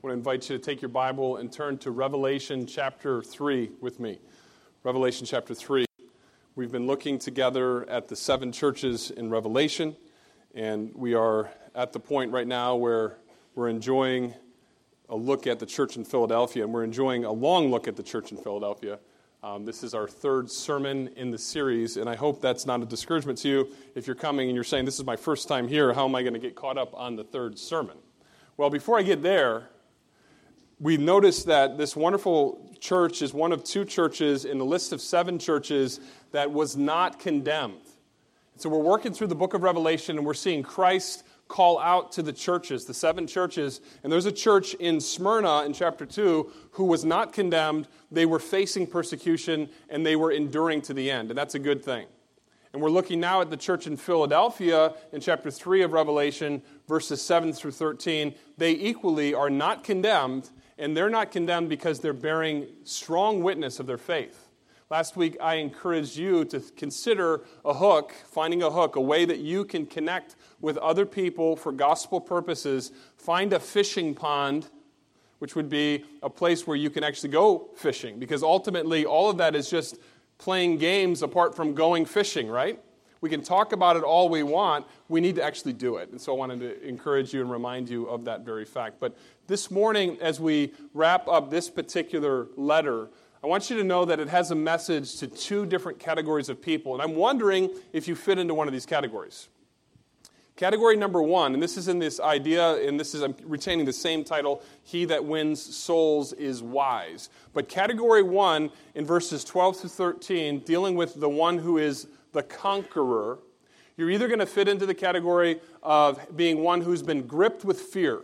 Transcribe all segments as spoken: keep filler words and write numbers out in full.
I want to invite you to take your Bible and turn to Revelation chapter three with me. Revelation chapter three. We've been looking together at the seven churches in Revelation, and we are at the point right now where we're enjoying a look at the church in Philadelphia, and we're enjoying a long look at the church in Philadelphia. Um, this is our third sermon in the series, and I hope that's not a discouragement to you. If you're coming and you're saying, this is my first time here, how am I going to get caught up on the third sermon? Well, before I get there, we noticed that this wonderful church is one of two churches in the list of seven churches that was not condemned. So we're working through the book of Revelation, and we're seeing Christ call out to the churches, the seven churches. And there's a church in Smyrna in chapter two who was not condemned. They were facing persecution, and they were enduring to the end. And that's a good thing. And we're looking now at the church in Philadelphia in chapter three of Revelation, verses seven through thirteen. They equally are not condemned, and they're not condemned because they're bearing strong witness of their faith. Last week, I encouraged you to consider a hook, finding a hook, a way that you can connect with other people for gospel purposes. Find a fishing pond, which would be a place where you can actually go fishing, because ultimately all of that is just playing games apart from going fishing, right? We can talk about it all we want. We need to actually do it. And so I wanted to encourage you and remind you of that very fact. But this morning, as we wrap up this particular letter, I want you to know that it has a message to two different categories of people. And I'm wondering if you fit into one of these categories. Category number one, and this is in this idea, and this is, I'm retaining the same title, He That Wins Souls is Wise. But category one, in verses twelve through thirteen, dealing with the one who is the conqueror, you're either going to fit into the category of being one who's been gripped with fear.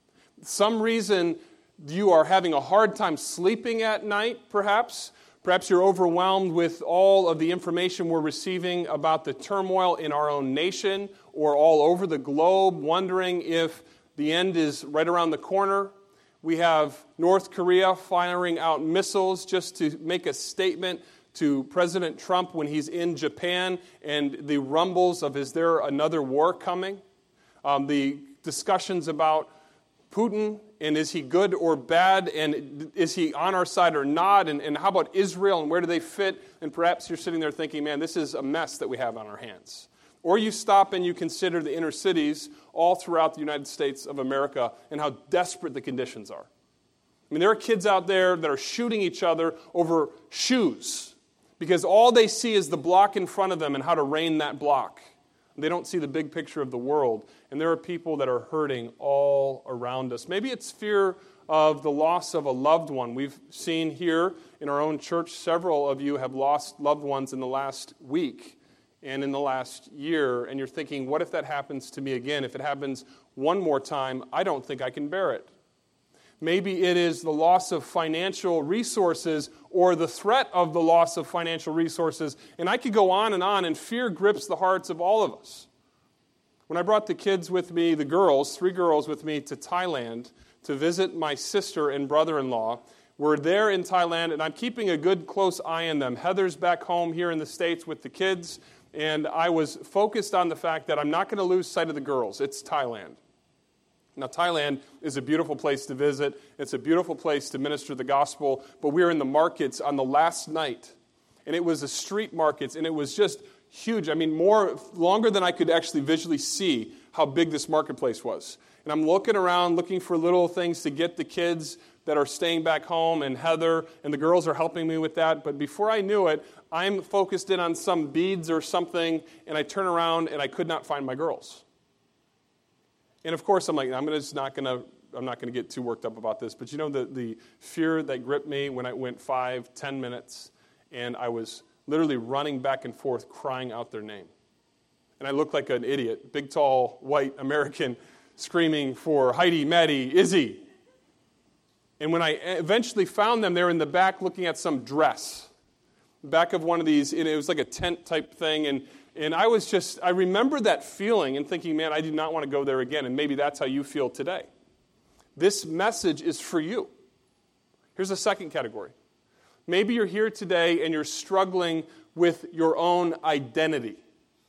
Some reason you are having a hard time sleeping at night, perhaps. Perhaps you're overwhelmed with all of the information we're receiving about the turmoil in our own nation or all over the globe, wondering if the end is right around the corner. We have North Korea firing out missiles just to make a statement to President Trump when he's in Japan, and the rumbles of, is there another war coming? Um, the discussions about Putin, and is he good or bad, and is he on our side or not, and, and how about Israel, and where do they fit? And perhaps you're sitting there thinking, man, this is a mess that we have on our hands. Or you stop and you consider the inner cities all throughout the United States of America and how desperate the conditions are. I mean, there are kids out there that are shooting each other over shoes because all they see is the block in front of them and how to rain that block. They don't see the big picture of the world. And there are people that are hurting all around us. Maybe it's fear of the loss of a loved one. We've seen here in our own church, several of you have lost loved ones in the last week and in the last year. And you're thinking, what if that happens to me again? If it happens one more time, I don't think I can bear it. Maybe it is the loss of financial resources or the threat of the loss of financial resources. And I could go on and on, and fear grips the hearts of all of us. When I brought the kids with me, the girls, three girls with me to Thailand to visit my sister and brother-in-law, we're there in Thailand, and I'm keeping a good close eye on them. Heather's back home here in the States with the kids, and I was focused on the fact that I'm not going to lose sight of the girls. It's Thailand. Now, Thailand is a beautiful place to visit. It's a beautiful place to minister the gospel. But we were in the markets on the last night, and it was a street markets, and it was just huge. I mean, more longer than I could actually visually see how big this marketplace was. And I'm looking around, looking for little things to get the kids that are staying back home, and Heather and the girls are helping me with that. But before I knew it, I'm focused in on some beads or something, and I turn around, and I could not find my girls. And of course, I'm like, I'm just not gonna, I'm not gonna get too worked up about this. But you know, the the fear that gripped me when I went five, ten minutes, and I was literally running back and forth, crying out their name, and I looked like an idiot, big, tall, white American, screaming for Heidi, Maddie, Izzy. And when I eventually found them, they were in the back looking at some dress, back of one of these. And it was like a tent type thing, and. And I was just, I remember that feeling and thinking, man, I do not want to go there again. And maybe that's how you feel today. This message is for you. Here's a second category. Maybe you're here today and you're struggling with your own identity.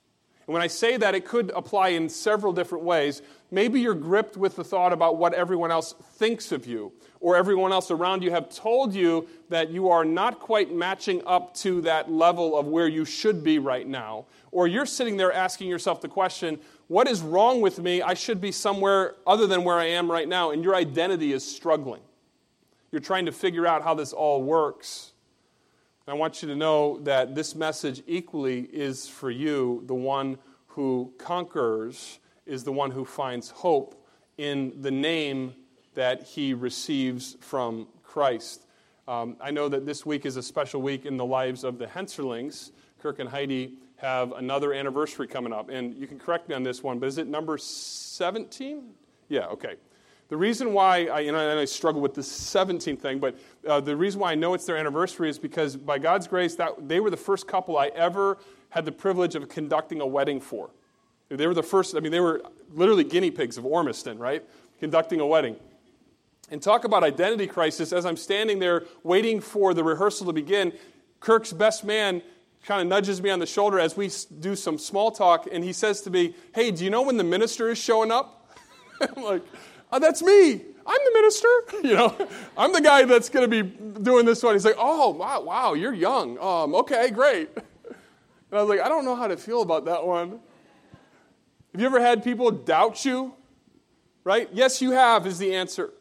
And when I say that, it could apply in several different ways. Maybe you're gripped with the thought about what everyone else thinks of you, or everyone else around you have told you that you are not quite matching up to that level of where you should be right now. Or you're sitting there asking yourself the question, what is wrong with me? I should be somewhere other than where I am right now, and your identity is struggling. You're trying to figure out how this all works. And I want you to know that this message equally is for you. The one who conquers is the one who finds hope in the name that he receives from Christ. Um, I know that this week is a special week in the lives of the Henserlings. Kirk and Heidi have another anniversary coming up. And you can correct me on this one, but is it number seventeen? Yeah, okay. The reason why, I, and I, and I struggle with this seventeen thing, but uh, the reason why I know it's their anniversary is because by God's grace, that they were the first couple I ever had the privilege of conducting a wedding for. They were the first, I mean, they were literally guinea pigs of Ormiston, right? Conducting a wedding. And talk about identity crisis. As I'm standing there waiting for the rehearsal to begin, Kirk's best man kind of nudges me on the shoulder as we do some small talk, and he says to me, hey, do you know when the minister is showing up? I'm like, oh, that's me. I'm the minister. You know, I'm the guy that's going to be doing this one. He's like, oh, wow, wow, you're young. Um, okay, great. And I was like, I don't know how to feel about that one. Have you ever had people doubt you? Right? Yes, you have is the answer.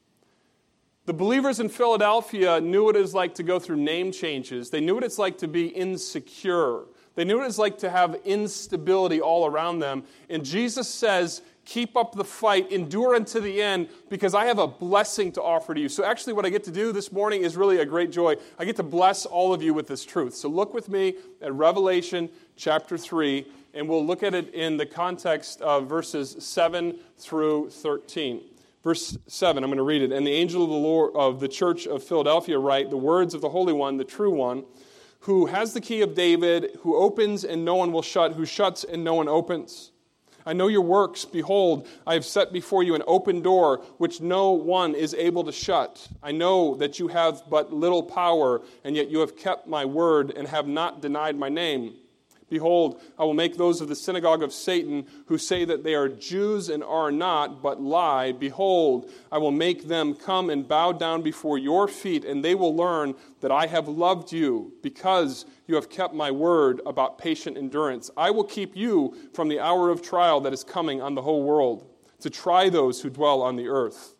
The believers in Philadelphia knew what it was like to go through name changes. They knew what it's like to be insecure. They knew what it's like to have instability all around them. And Jesus says, keep up the fight, endure unto the end, because I have a blessing to offer to you. So actually what I get to do this morning is really a great joy. I get to bless all of you with this truth. So look with me at Revelation chapter three, and we'll look at it in the context of verses seven through thirteen. Verse seven, I'm going to read it. And the angel of the Lord of the church of Philadelphia write, the words of the Holy One, the true one, who has the key of David, who opens and no one will shut, who shuts and no one opens. I know your works. Behold, I have set before you an open door, which no one is able to shut. I know that you have but little power, and yet you have kept my word and have not denied my name. Behold, I will make those of the synagogue of Satan who say that they are Jews and are not, but lie. Behold, I will make them come and bow down before your feet, and they will learn that I have loved you, because you have kept my word about patient endurance. I will keep you from the hour of trial that is coming on the whole world, to try those who dwell on the earth.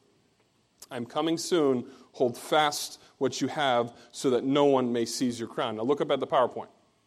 I am coming soon. Hold fast what you have, so that no one may seize your crown. Now look up at the PowerPoint.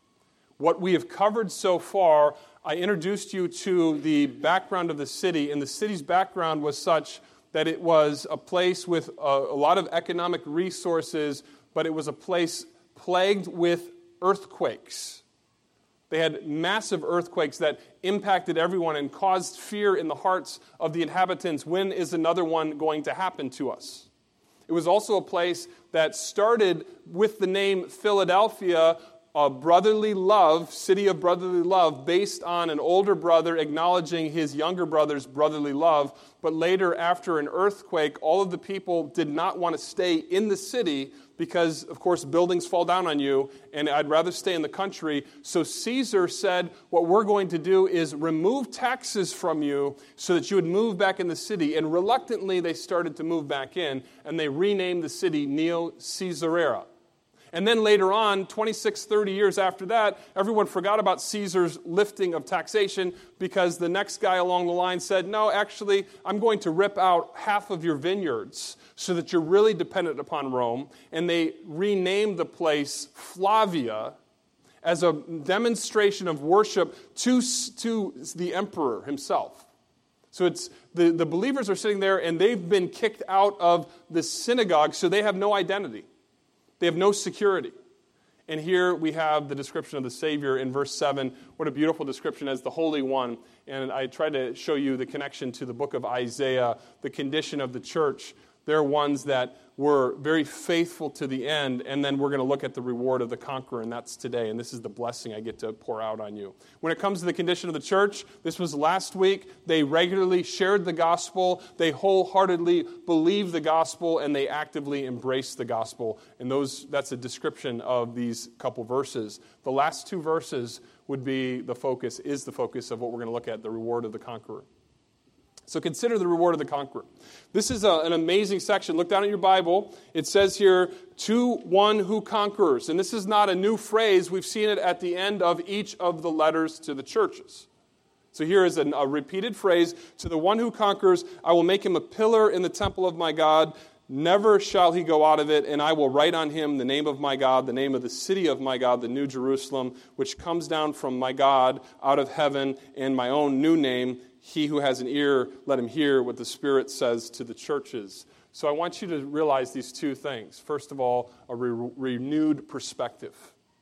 What we have covered so far, I introduced you to the background of the city, and the city's background was such that it was a place with a, a lot of economic resources, but it was a place plagued with earthquakes. They had massive earthquakes that impacted everyone and caused fear in the hearts of the inhabitants. When is another one going to happen to us? It was also a place that started with the name Philadelphia, a brotherly love, city of brotherly love, based on an older brother acknowledging his younger brother's brotherly love. But later, after an earthquake, all of the people did not want to stay in the city because, of course, buildings fall down on you, and I'd rather stay in the country. So Caesar said, what we're going to do is remove taxes from you so that you would move back in the city. And reluctantly, they started to move back in, and they renamed the city Neo Caesarea. And then later on, twenty-six, thirty years after that, everyone forgot about Caesar's lifting of taxation because the next guy along the line said, no, actually, I'm going to rip out half of your vineyards so that you're really dependent upon Rome. And they renamed the place Flavia as a demonstration of worship to, to the emperor himself. So it's the, the believers are sitting there and they've been kicked out of the synagogue, so they have no identity. They have no security. And here we have the description of the Savior in verse seven. What a beautiful description as the Holy One. And I tried to show you the connection to the book of Isaiah, the condition of the church. They're ones that were very faithful to the end, and then we're going to look at the reward of the conqueror, and that's today, and this is the blessing I get to pour out on you. When it comes to the condition of the church, this was last week. They regularly shared the gospel, they wholeheartedly believed the gospel, and they actively embraced the gospel, and those that's a description of these couple verses. The last two verses would be the focus, is the focus of what we're going to look at, the reward of the conqueror. So consider the reward of the conqueror. This is a, an amazing section. Look down at your Bible. It says here, to one who conquers. And this is not a new phrase. We've seen it at the end of each of the letters to the churches. So here is a, a repeated phrase. To the one who conquers, I will make him a pillar in the temple of my God. Never shall he go out of it, and I will write on him the name of my God, the name of the city of my God, the New Jerusalem, which comes down from my God out of heaven, and my own new name. He who has an ear, let him hear what the Spirit says to the churches. So I want you to realize these two things. First of all, a re- renewed perspective.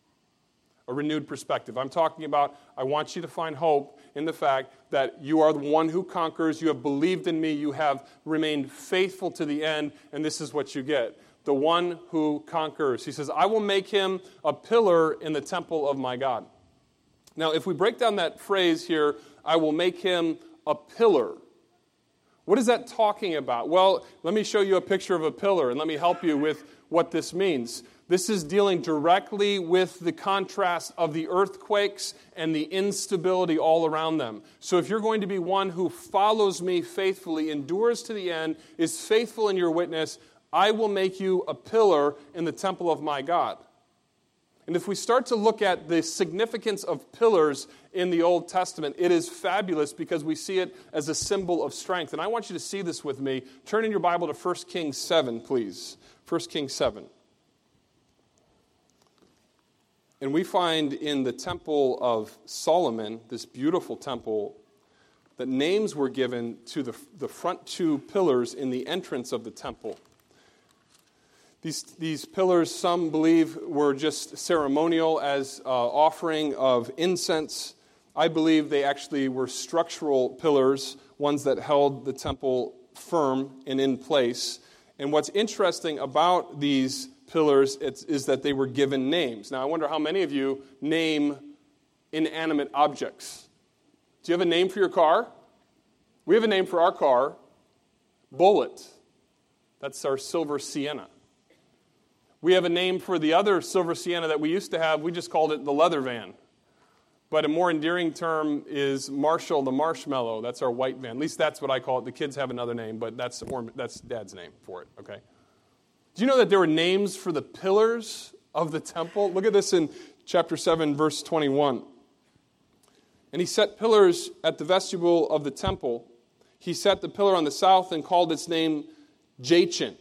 A renewed perspective. I'm talking about, I want you to find hope in the fact that you are the one who conquers. You have believed in me. You have remained faithful to the end, and this is what you get. The one who conquers. He says, I will make him a pillar in the temple of my God. Now, if we break down that phrase here, I will make him a pillar. What is that talking about? Well, let me show you a picture of a pillar, and let me help you with what this means. This is dealing directly with the contrast of the earthquakes and the instability all around them. So if you're going to be one who follows me faithfully, endures to the end, is faithful in your witness, I will make you a pillar in the temple of my God. And if we start to look at the significance of pillars in the Old Testament, it is fabulous because we see it as a symbol of strength. And I want you to see this with me. Turn in your Bible to First Kings seven, please. First Kings seven. And we find in the temple of Solomon, this beautiful temple, that names were given to the, the front two pillars in the entrance of the temple. These, these pillars, some believe, were just ceremonial as uh, offering of incense. I believe they actually were structural pillars, ones that held the temple firm and in place. And what's interesting about these pillars is, is that they were given names. Now, I wonder how many of you name inanimate objects. Do you have a name for your car? We have a name for our car, Bullet. That's our silver Sienna. We have a name for the other silver Sienna that we used to have. We just called it the leather van. But a more endearing term is Marshall the Marshmallow. That's our white van. At least that's what I call it. The kids have another name, but that's more, that's Dad's name for it, okay? Do you know that there were names for the pillars of the temple? Look at this in chapter seven, verse twenty-one. And he set pillars at the vestibule of the temple. He set the pillar on the south and called its name Jachin.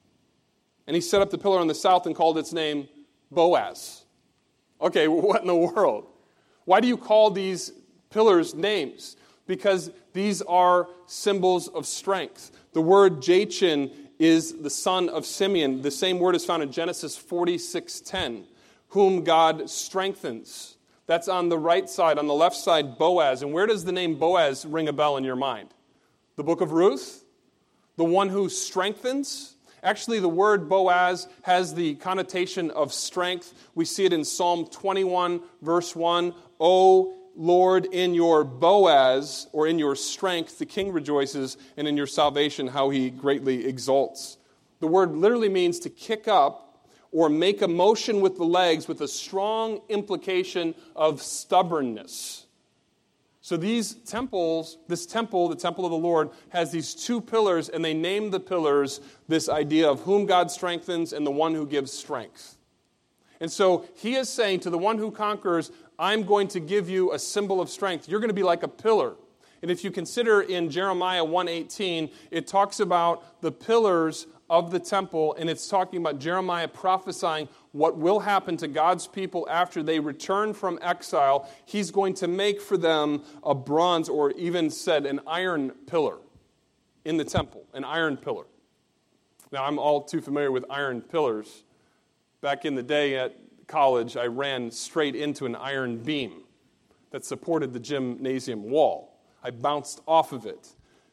And he set up the pillar on the south and called its name Boaz. Okay, what in the world? Why do you call these pillars names? Because these are symbols of strength. The word Jachin is the son of Simeon. The same word is found in Genesis forty-six ten, whom God strengthens. That's on the right side. On the left side, Boaz. And where does the name Boaz ring a bell in your mind? The book of Ruth? The one who strengthens? Actually, the word Boaz has the connotation of strength. We see it in Psalm twenty-one, verse one. O Lord, in your Boaz, or in your strength, the king rejoices, and in your salvation, how he greatly exalts. The word literally means to kick up or make a motion with the legs with a strong implication of stubbornness. So these temples, this temple, the temple of the Lord, has these two pillars, and they name the pillars this idea of whom God strengthens and the one who gives strength. And so he is saying to the one who conquers, I'm going to give you a symbol of strength. You're going to be like a pillar. And if you consider in Jeremiah one eighteen, it talks about the pillars of the temple, and it's talking about Jeremiah prophesying what will happen to God's people after they return from exile. He's going to make for them a bronze, or even said an iron pillar in the temple, an iron pillar. Now, I'm all too familiar with iron pillars. Back in the day at college, I ran straight into an iron beam that supported the gymnasium wall. I bounced off of it.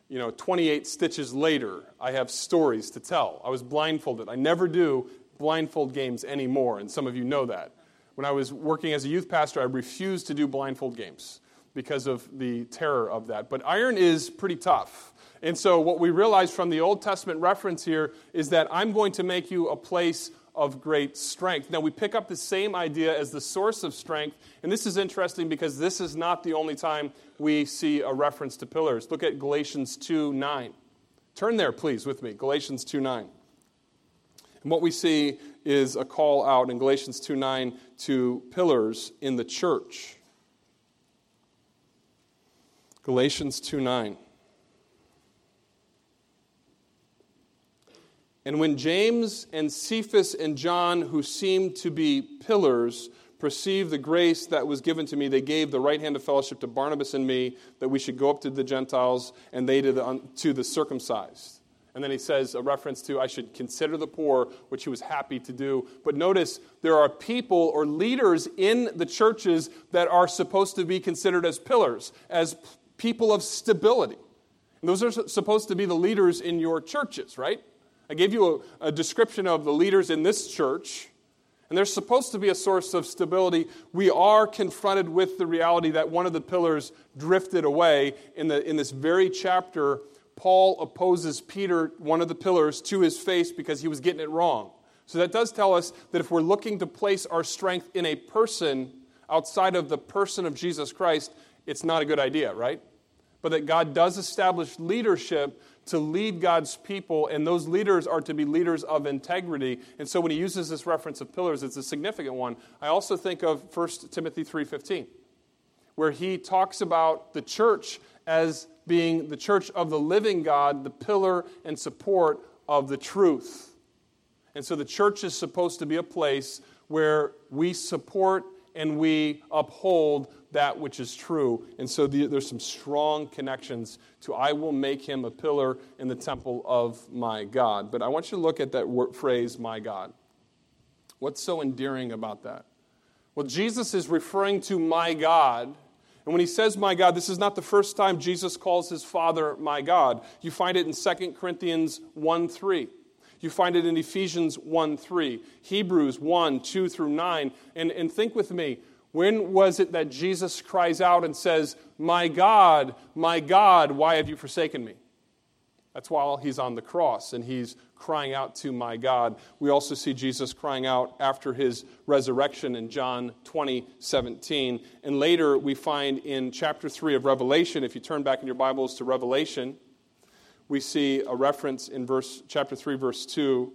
you know, twenty-eight stitches later, I have stories to tell. I was blindfolded. I never do blindfold games anymore, and some of you know that. When I was working as a youth pastor, I refused to do blindfold games because of the terror of that. But iron is pretty tough. And so what we realize from the Old Testament reference here is that I'm going to make you a place of great strength. Now, we pick up the same idea as the source of strength, and this is interesting because this is not the only time we see a reference to pillars. Look at Galatians two nine. Turn there, please, with me. Galatians two nine. And what we see is a call out in Galatians two nine to pillars in the church. Galatians two nine. And when James and Cephas and John, who seemed to be pillars, perceived the grace that was given to me, they gave the right hand of fellowship to Barnabas and me, that we should go up to the Gentiles and they to the, to the circumcised. And then he says a reference to, I should consider the poor, which he was happy to do. But notice, there are people or leaders in the churches that are supposed to be considered as pillars, as people of stability. And those are supposed to be the leaders in your churches, right? I gave you a, a description of the leaders in this church, and they're supposed to be a source of stability. We are confronted with the reality that one of the pillars drifted away. In, the, in this very chapter, Paul opposes Peter, one of the pillars, to his face because he was getting it wrong. So that does tell us that if we're looking to place our strength in a person outside of the person of Jesus Christ, it's not a good idea, right? But that God does establish leadership to lead God's people, and those leaders are to be leaders of integrity. And so when he uses this reference of pillars, it's a significant one. I also think of First Timothy three fifteen, where he talks about the church as being the church of the living God, the pillar and support of the truth. And so the church is supposed to be a place where we support and we uphold that which is true. And so the, there's some strong connections to I will make him a pillar in the temple of my God. But I want you to look at that word, phrase, my God. What's so endearing about that? Well, Jesus is referring to my God. And when he says my God, this is not the first time Jesus calls his Father my God. You find it in Second Corinthians one three. You find it in Ephesians one three, Hebrews one, two through nine. And, and think with me, when was it that Jesus cries out and says, my God, my God, why have you forsaken me? That's while he's on the cross and he's crying out to my God. We also see Jesus crying out after his resurrection in John twenty seventeen. And later we find in chapter three of Revelation, if you turn back in your Bibles to Revelation, we see a reference in verse chapter three, verse two.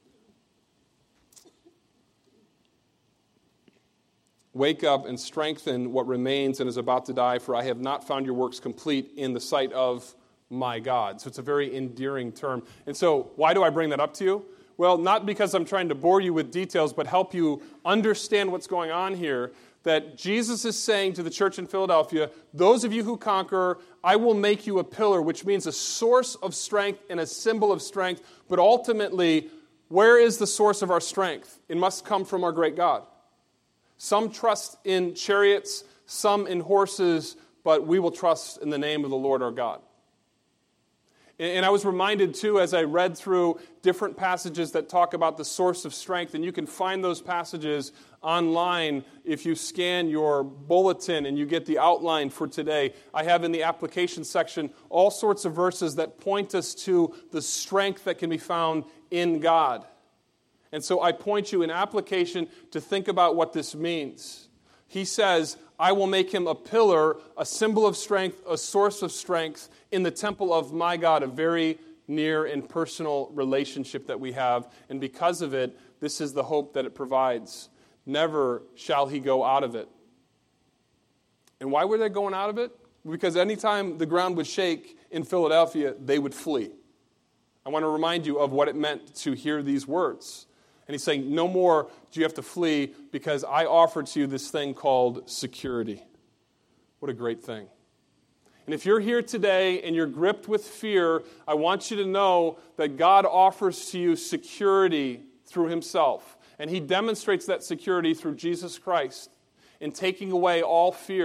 Wake up and strengthen what remains and is about to die, for I have not found your works complete in the sight of my God. So it's a very endearing term. And so why do I bring that up to you? Well, not because I'm trying to bore you with details, but help you understand what's going on here. That Jesus is saying to the church in Philadelphia, those of you who conquer, I will make you a pillar, which means a source of strength and a symbol of strength. But ultimately, where is the source of our strength? It must come from our great God. Some trust in chariots, some in horses, but we will trust in the name of the Lord our God. And I was reminded, too, as I read through different passages that talk about the source of strength, and you can find those passages online if you scan your bulletin and you get the outline for today. I have in the application section all sorts of verses that point us to the strength that can be found in God. And so I point you in application to think about what this means. He says, I will make him a pillar, a symbol of strength, a source of strength in the temple of my God, a very near and personal relationship that we have. And because of it, this is the hope that it provides. Never shall he go out of it. And why were they going out of it? Because anytime the ground would shake in Philadelphia, they would flee. I want to remind you of what it meant to hear these words. And he's saying, no more do you have to flee because I offer to you this thing called security. What a great thing. And if you're here today and you're gripped with fear, I want you to know that God offers to you security through himself. And he demonstrates that security through Jesus Christ in taking away all fear.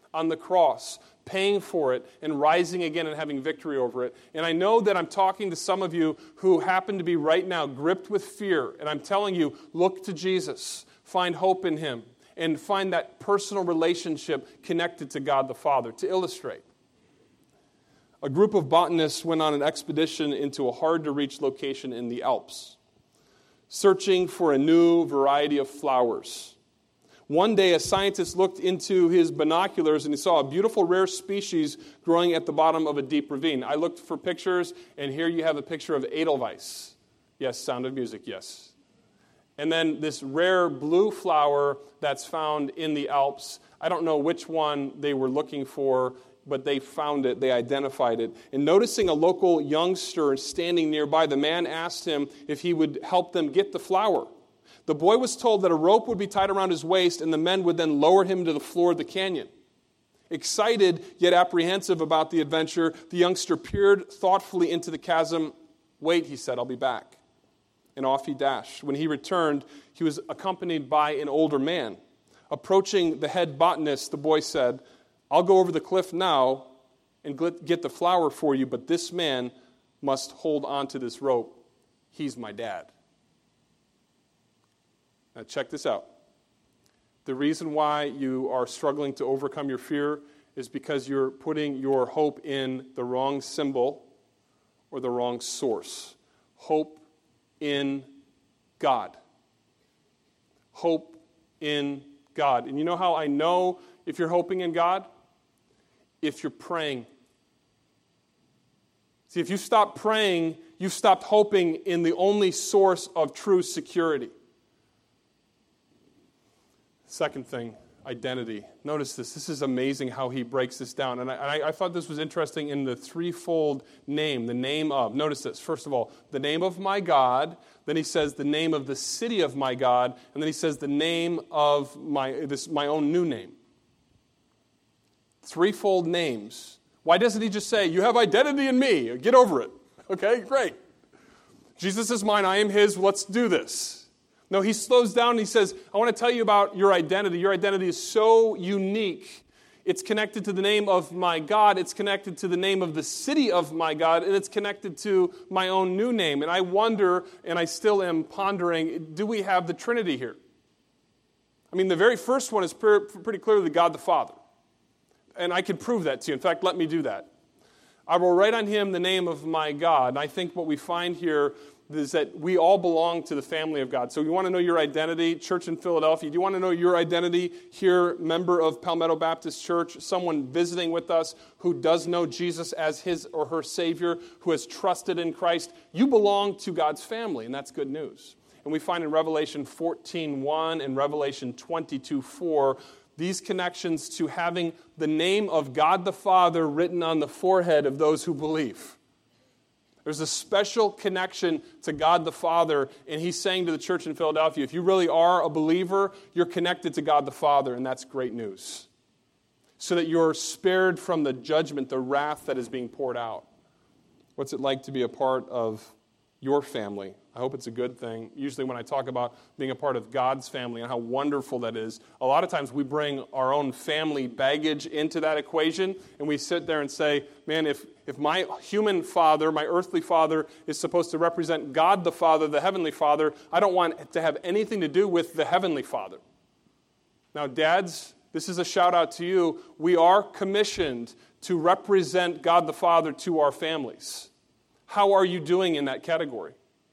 on the cross, paying for it, and rising again and having victory over it. And I know that I'm talking to some of you who happen to be right now gripped with fear, and I'm telling you, look to Jesus, find hope in him, and find that personal relationship connected to God the Father. To illustrate, a group of botanists went on an expedition into a hard-to-reach location in the Alps, searching for a new variety of flowers. One day, a scientist looked into his binoculars and he saw a beautiful rare species growing at the bottom of a deep ravine. I looked for pictures, and here you have a picture of Edelweiss. Yes, Sound of Music, yes. And then this rare blue flower that's found in the Alps. I don't know which one they were looking for, but they found it, they identified it. And noticing a local youngster standing nearby, the man asked him if he would help them get the flower. The boy was told that a rope would be tied around his waist, and the men would then lower him to the floor of the canyon. Excited, yet apprehensive about the adventure, the youngster peered thoughtfully into the chasm. "Wait," he said, "I'll be back." And off he dashed. When he returned, he was accompanied by an older man. Approaching the head botanist, the boy said, "I'll go over the cliff now and get the flower for you, but this man must hold on to this rope. He's my dad." Now check this out. The reason why you are struggling to overcome your fear is because you're putting your hope in the wrong symbol or the wrong source. Hope in God. Hope in God. And you know how I know if you're hoping in God? If you're praying. See, if you stop praying, you've stopped hoping in the only source of true security. Second thing, identity. Notice this. This is amazing how he breaks this down. And I, I thought this was interesting in the threefold name, the name of. Notice this. First of all, the name of my God. Then he says the name of the city of my God. And then he says the name of my, this, my own new name. Threefold names. Why doesn't he just say, "You have identity in me. Get over it." Okay, great. Jesus is mine. I am his. Let's do this. No, he slows down and he says, "I want to tell you about your identity. Your identity is so unique. It's connected to the name of my God. It's connected to the name of the city of my God. And it's connected to my own new name." And I wonder, and I still am pondering, do we have the Trinity here? I mean, the very first one is pretty clearly God the Father. And I can prove that to you. In fact, let me do that. "I will write on him the name of my God." And I think what we find here is that we all belong to the family of God. So you want to know your identity, church in Philadelphia? Do you want to know your identity here, member of Palmetto Baptist Church, someone visiting with us who does know Jesus as his or her Savior, who has trusted in Christ? You belong to God's family, and that's good news. And we find in Revelation fourteen one and Revelation twenty-two four these connections to having the name of God the Father written on the forehead of those who believe. There's a special connection to God the Father, and he's saying to the church in Philadelphia, if you really are a believer, you're connected to God the Father, and that's great news. So that you're spared from the judgment, the wrath that is being poured out. What's it like to be a part of your family? I hope it's a good thing. Usually when I talk about being a part of God's family and how wonderful that is, a lot of times we bring our own family baggage into that equation, and we sit there and say, man, if, if my human father, my earthly father, is supposed to represent God the Father, the Heavenly Father, I don't want it to have anything to do with the Heavenly Father. Now, dads, this is a shout out to you. We are commissioned to represent God the Father to our families. How are you doing in that category?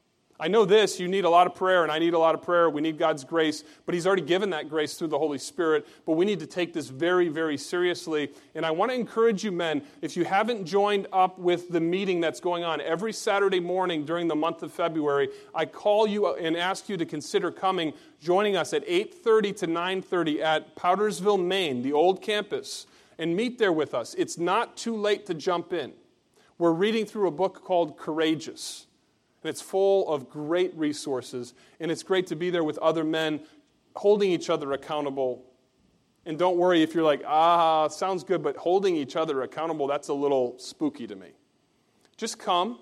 I know this, you need a lot of prayer, and I need a lot of prayer. We need God's grace, but he's already given that grace through the Holy Spirit, but we need to take this very, very seriously. And I want to encourage you, men, if you haven't joined up with the meeting that's going on every Saturday morning during the month of February, I call you and ask you to consider coming, joining us at eight thirty to nine thirty at Powdersville, Maine, the old campus, and meet there with us. It's not too late to jump in. We're reading through a book called Courageous. And it's full of great resources. And it's great to be there with other men holding each other accountable. And don't worry if you're like, ah, sounds good, but holding each other accountable, that's a little spooky to me. Just come,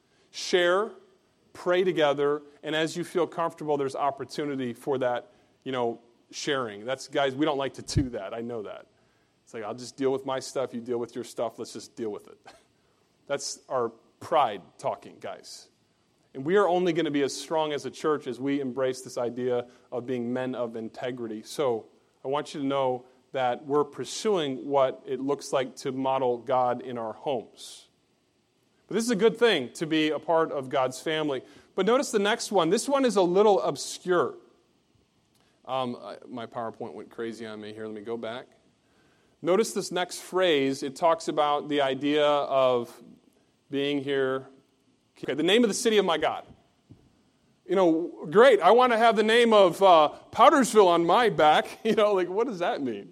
share, pray together, and as you feel comfortable, there's opportunity for that, you know, sharing. That's, guys, we don't like to do that. I know that. It's like, I'll just deal with my stuff, you deal with your stuff, let's just deal with it. That's our pride talking, guys. And we are only going to be as strong as a church as we embrace this idea of being men of integrity. So I want you to know that we're pursuing what it looks like to model God in our homes. But this is a good thing to be a part of God's family. But notice the next one. This one is a little obscure. Um, my PowerPoint went crazy on me here. Let me go back. Notice this next phrase. It talks about the idea of being here. Okay, the name of the city of my God. You know, great. I want to have the name of uh, Powdersville on my back. You know, like, what does that mean?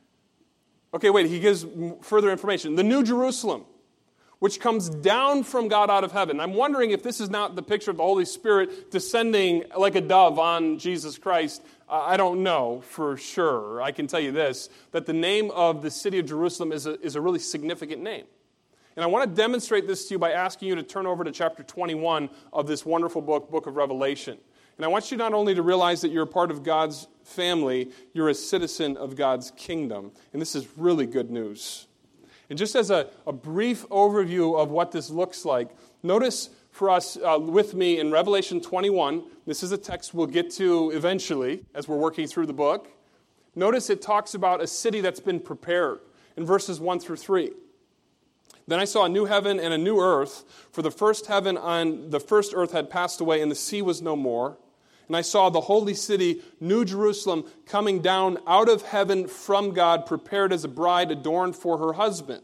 Okay, wait. He gives further information. The New Jerusalem, which comes down from God out of heaven. I'm wondering if this is not the picture of the Holy Spirit descending like a dove on Jesus Christ. Uh, I don't know for sure. I can tell you this, that the name of the city of Jerusalem is a, is a really significant name. And I want to demonstrate this to you by asking you to turn over to chapter twenty-one of this wonderful book, Book of Revelation. And I want you not only to realize that you're a part of God's family, you're a citizen of God's kingdom. And this is really good news. And just as a, a brief overview of what this looks like, notice for us uh, with me in Revelation twenty-one, this is a text we'll get to eventually as we're working through the book. Notice it talks about a city that's been prepared in verses one through three. Then I saw a new heaven and a new earth, for the first heaven and the first earth had passed away, and the sea was no more. And I saw the holy city, New Jerusalem, coming down out of heaven from God, prepared as a bride adorned for her husband.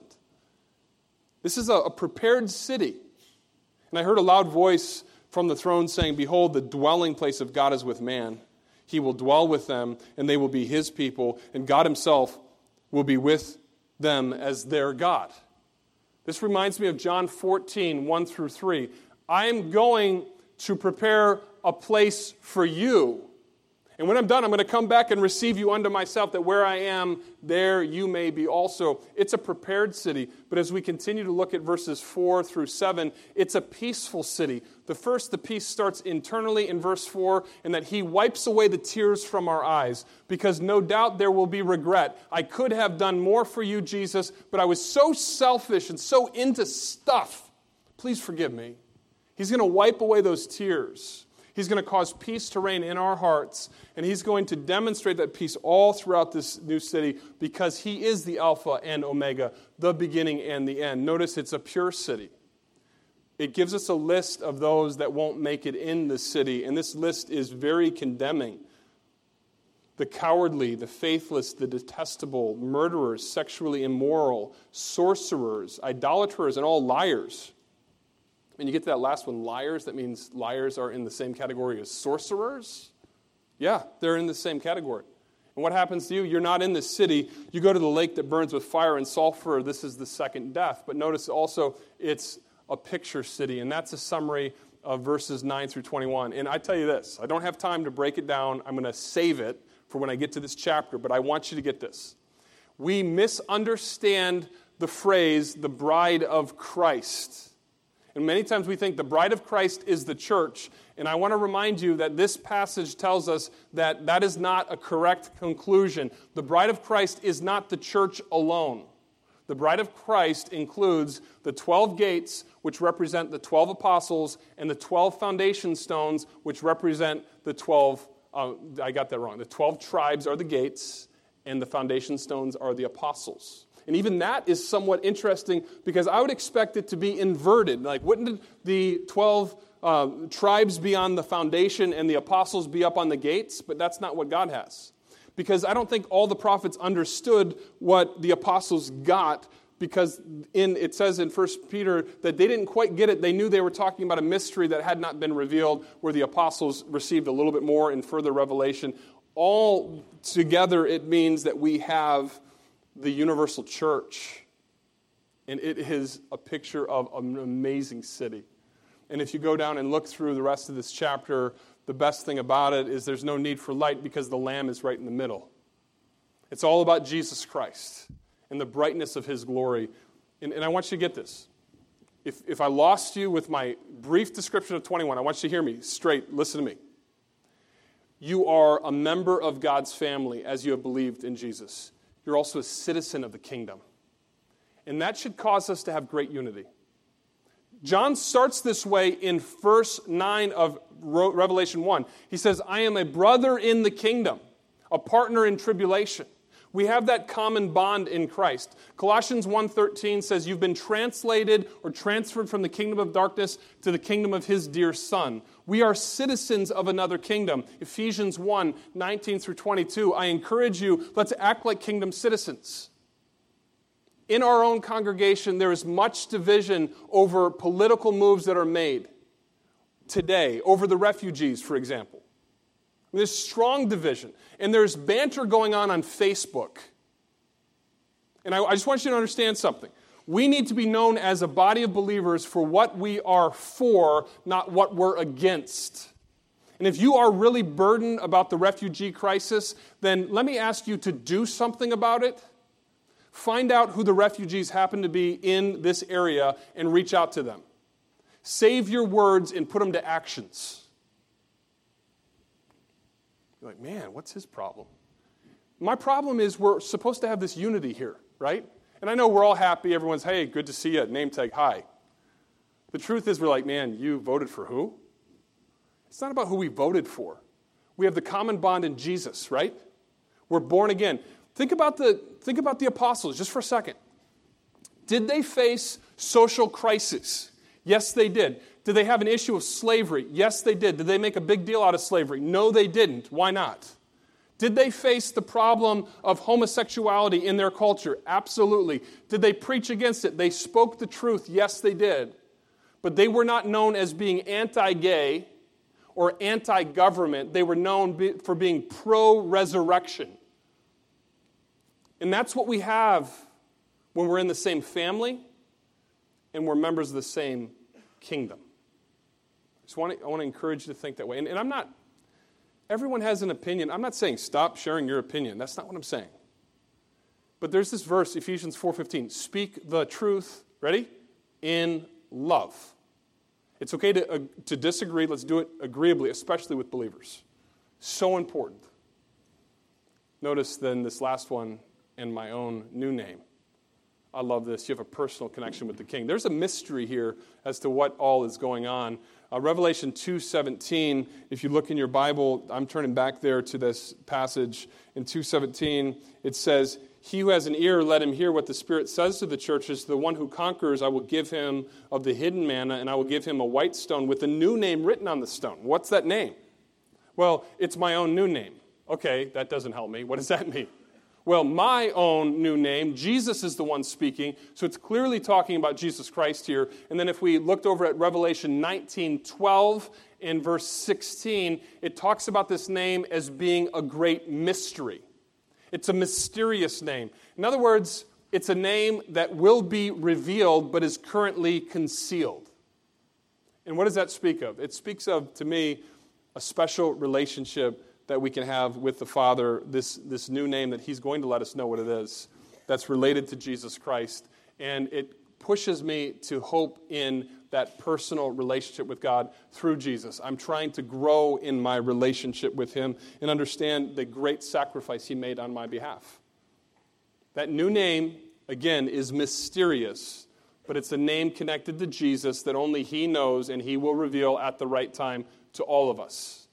This is a, a prepared city. And I heard a loud voice from the throne saying, "Behold, the dwelling place of God is with man. He will dwell with them, and they will be his people, and God himself will be with them as their God." This reminds me of John fourteen, one through three. I am going to prepare a place for you. And when I'm done, I'm going to come back and receive you unto myself, that where I am, there you may be also. It's a prepared city. But as we continue to look at verses four through seven, it's a peaceful city. The first, the peace starts internally in verse four, and that he wipes away the tears from our eyes, because no doubt there will be regret. I could have done more for you, Jesus, but I was so selfish and so into stuff. Please forgive me. He's going to wipe away those tears. He's going to cause peace to reign in our hearts, and he's going to demonstrate that peace all throughout this new city, because he is the Alpha and Omega, the beginning and the end. Notice it's a pure city. It gives us a list of those that won't make it in the city, and this list is very condemning. The cowardly, the faithless, the detestable, murderers, sexually immoral, sorcerers, idolaters, and all liars. When you get to that last one, liars, that means liars are in the same category as sorcerers? Yeah, they're in the same category. And what happens to you? You're not in the city. You go to the lake that burns with fire and sulfur. This is the second death. But notice also it's a picture city, and that's a summary of verses nine through twenty-one. And I tell you this, I don't have time to break it down. I'm going to save it for when I get to this chapter, but I want you to get this. We misunderstand the phrase, the bride of Christ. And many times we think the bride of Christ is the church. And I want to remind you that this passage tells us that that is not a correct conclusion. The bride of Christ is not the church alone. The bride of Christ includes the twelve gates, which represent the twelve apostles, and the twelve foundation stones, which represent the twelve, uh, I got that wrong, the twelve tribes are the gates, and the foundation stones are the apostles. And even that is somewhat interesting, because I would expect it to be inverted. Like, wouldn't the twelve uh, tribes be on the foundation and the apostles be up on the gates? But that's not what God has. Because I don't think all the prophets understood what the apostles got, because in it says in First Peter that they didn't quite get it. They knew they were talking about a mystery that had not been revealed, where the apostles received a little bit more in further revelation. All together, it means that we have the universal church, and it is a picture of an amazing city. And if you go down and look through the rest of this chapter, the best thing about it is there's no need for light, because the Lamb is right in the middle. It's all about Jesus Christ and the brightness of his glory. And, and I want you to get this. If, if I lost you with my brief description of twenty-one, I want you to hear me straight. Listen to me. You are a member of God's family as you have believed in Jesus. you're also a citizen of the kingdom. And that should cause us to have great unity. John starts this way in verse nine of Revelation one. He says, I am a brother in the kingdom, a partner in tribulation. We have that common bond in Christ. Colossians one thirteen says, you've been translated or transferred from the kingdom of darkness to the kingdom of his dear Son. We are citizens of another kingdom. Ephesians one nineteen through twenty-two, I encourage you, let's act like kingdom citizens. In our own congregation, there is much division over political moves that are made today, over the refugees, for example. There's strong division, and there's banter going on on Facebook. And I, I just want you to understand something. We need to be known as a body of believers for what we are for, not what we're against. And if you are really burdened about the refugee crisis, then let me ask you to do something about it. Find out who the refugees happen to be in this area and reach out to them. Save your words and put them to actions. You're like, man, what's his problem? My problem is we're supposed to have this unity here, right? And I know we're all happy. Everyone's, hey, good to see you. Name tag, hi. The truth is we're like, man, you voted for who? It's not about who we voted for. We have the common bond in Jesus, right? We're born again. Think about the, think about the apostles just for a second. Did they face social crisis? Yes, they did. Did they have an issue of slavery? Yes, they did. Did they make a big deal out of slavery? No, they didn't. Why not? Did they face the problem of homosexuality in their culture? Absolutely. Did they preach against it? They spoke the truth. Yes, they did. But they were not known as being anti-gay or anti-government. They were known for being pro-resurrection. And that's what we have when we're in the same family and we're members of the same kingdom. I just want to, I want to encourage you to think that way. And, and I'm not, everyone has an opinion. I'm not saying stop sharing your opinion. That's not what I'm saying. But there's this verse, Ephesians four fifteen, speak the truth, ready? In love. It's okay to, uh, to disagree. Let's do it agreeably, especially with believers. So important. Notice then this last one, in my own new name. I love this. You have a personal connection with the King. There's a mystery here as to what all is going on. Uh, Revelation two seventeen, if you look in your Bible, I'm turning back there to this passage. In two seventeen, it says, he who has an ear, let him hear what the Spirit says to the churches. The one who conquers, I will give him of the hidden manna, and I will give him a white stone with a new name written on the stone. What's that name? Well, it's my own new name. Okay, that doesn't help me. What does that mean? Well, my own new name, Jesus is the one speaking, so it's clearly talking about Jesus Christ here. And then if we looked over at Revelation nineteen twelve in verse sixteen, it talks about this name as being a great mystery. It's a mysterious name. In other words, it's a name that will be revealed but is currently concealed. And what does that speak of? It speaks of, to me, a special relationship that we can have with the Father, this, this new name that he's going to let us know what it is, that's related to Jesus Christ. And it pushes me to hope in that personal relationship with God through Jesus. I'm trying to grow in my relationship with him and understand the great sacrifice he made on my behalf. That new name, again, is mysterious, but it's a name connected to Jesus that only he knows and he will reveal at the right time to all of us.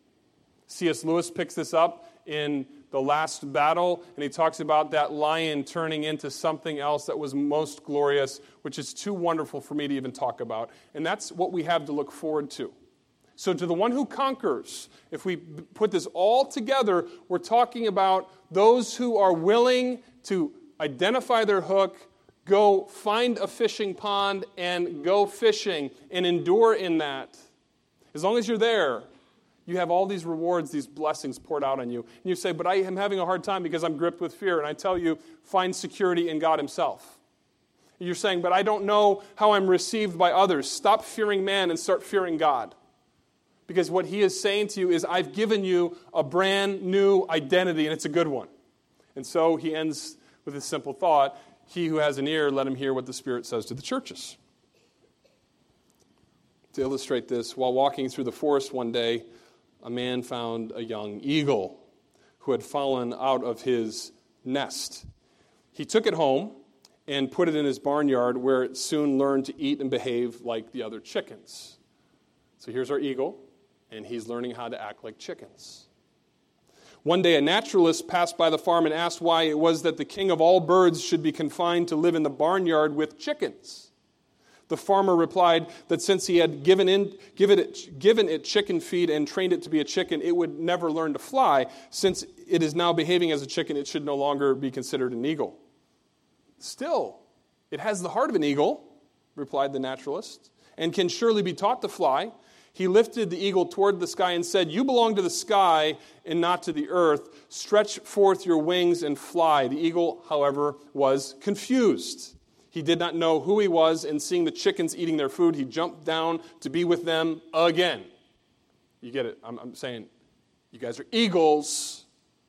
C S Lewis picks this up in The Last Battle, and he talks about that lion turning into something else that was most glorious, which is too wonderful for me to even talk about. And that's what we have to look forward to. So to the one who conquers, if we put this all together, we're talking about those who are willing to identify their hook, go find a fishing pond, and go fishing, and endure in that. As long as you're there, you have all these rewards, these blessings poured out on you. And you say, but I am having a hard time because I'm gripped with fear. And I tell you, find security in God himself. You're saying, but I don't know how I'm received by others. Stop fearing man and start fearing God. Because what he is saying to you is, I've given you a brand new identity, and it's a good one. And so he ends with this simple thought, he who has an ear, let him hear what the Spirit says to the churches. To illustrate this, while walking through the forest one day, a man found a young eagle who had fallen out of his nest. He took it home and put it in his barnyard, where it soon learned to eat and behave like the other chickens. So here's our eagle, and he's learning how to act like chickens. One day, a naturalist passed by the farm and asked why it was that the king of all birds should be confined to live in the barnyard with chickens. The farmer replied that since he had given, in, given, it, given it chicken feed and trained it to be a chicken, it would never learn to fly. Since it is now behaving as a chicken, it should no longer be considered an eagle. Still, it has the heart of an eagle, replied the naturalist, and can surely be taught to fly. He lifted the eagle toward the sky and said, "You belong to the sky and not to the earth. Stretch forth your wings and fly." The eagle, however, was confused. He did not know who he was, and seeing the chickens eating their food, he jumped down to be with them again. You get it? I'm, I'm saying, you guys are eagles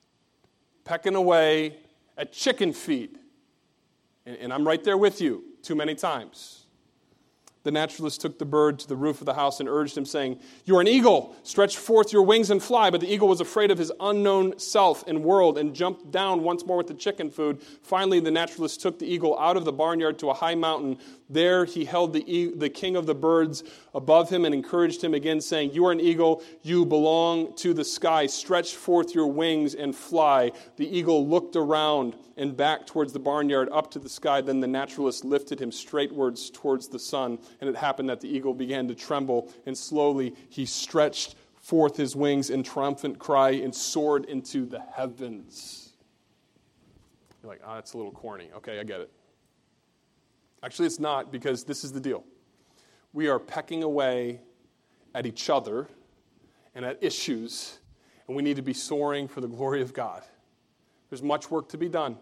pecking away at chicken feed. And, and I'm right there with you too many times. The naturalist took the bird to the roof of the house and urged him, saying, "You are an eagle. Stretch forth your wings and fly." But the eagle was afraid of his unknown self and world and jumped down once more with the chicken food. Finally, the naturalist took the eagle out of the barnyard to a high mountain. There he held the, e- the king of the birds above him and encouraged him again, saying, "You are an eagle. You belong to the sky. Stretch forth your wings and fly." The eagle looked around and back towards the barnyard, up to the sky. Then the naturalist lifted him straightwards towards the sun. And it happened that the eagle began to tremble, and slowly he stretched forth his wings in triumphant cry and soared into the heavens. You're like, oh, that's a little corny. Okay, I get it. Actually, it's not, because this is the deal. We are pecking away at each other and at issues, and we need to be soaring for the glory of God. There's much work to be done.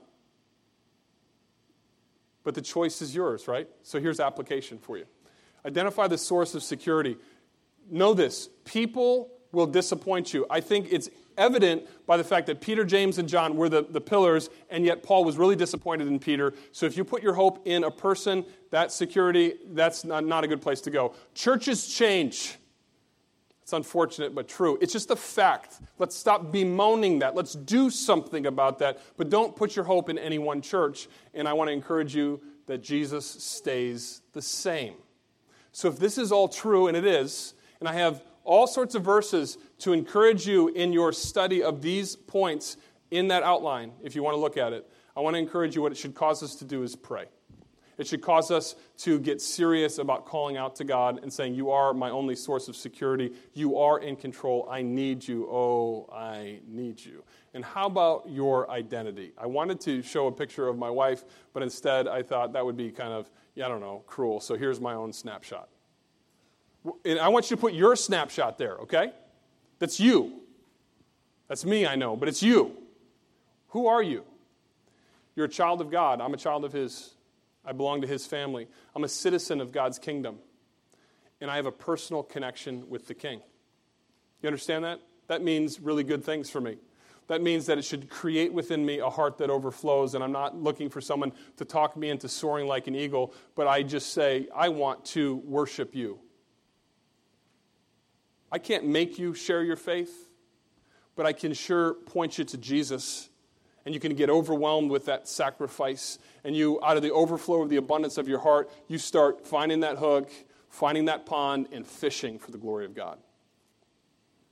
But the choice is yours, right? So here's application for you. Identify the source of security. Know this. People will disappoint you. I think it's evident by the fact that Peter, James, and John were the, the pillars, and yet Paul was really disappointed in Peter. So if you put your hope in a person, that security, that's not, not a good place to go. Churches change. It's unfortunate, but true. It's just a fact. Let's stop bemoaning that. Let's do something about that. But don't put your hope in any one church. And I want to encourage you that Jesus stays the same. So if this is all true, and it is, and I have all sorts of verses to encourage you in your study of these points in that outline, if you want to look at it, I want to encourage you, what it should cause us to do is pray. It should cause us to get serious about calling out to God and saying, "You are my only source of security. You are in control. I need you. Oh, I need you." And how about your identity? I wanted to show a picture of my wife, but instead I thought that would be kind of, yeah, I don't know, cruel. So here's my own snapshot. And I want you to put your snapshot there, okay? That's you. That's me, I know, but it's you. Who are you? You're a child of God. I'm a child of His. I belong to His family. I'm a citizen of God's kingdom. And I have a personal connection with the King. You understand that? That means really good things for me. That means that it should create within me a heart that overflows, and I'm not looking for someone to talk me into soaring like an eagle, but I just say, I want to worship you. I can't make you share your faith, but I can sure point you to Jesus. And you can get overwhelmed with that sacrifice. And you, out of the overflow of the abundance of your heart, you start finding that hook, finding that pond, and fishing for the glory of God.